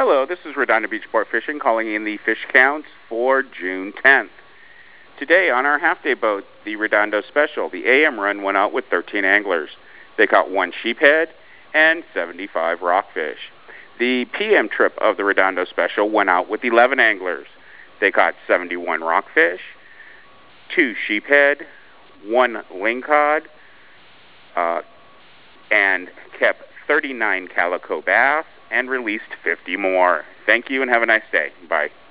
Hello, this is Redondo Beach Sport Fishing calling in the fish counts for June 10th. Today on our half-day boat, the Redondo Special, the AM run went out with 13 anglers. They caught 1 sheephead and 75 rockfish. The PM trip of the Redondo Special went out with 11 anglers. They caught 71 rockfish, 2 sheephead, 1 lingcod, and kept 39 calico bass and released 50 more. Thank you and have a nice day. Bye.